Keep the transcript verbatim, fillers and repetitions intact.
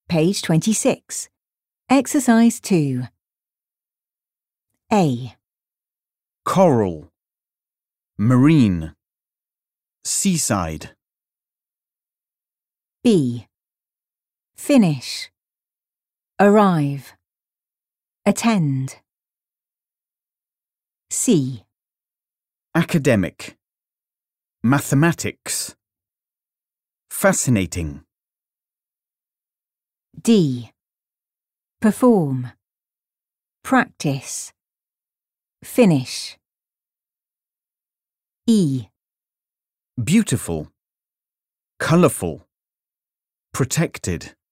Page twenty-six. Exercise two. A. Coral, marine, seaside. B. Finish, arrive, attend. C. Academic, mathematics, fascinating. D. Perform, practice, finish. E. Beautiful, colourful, protected.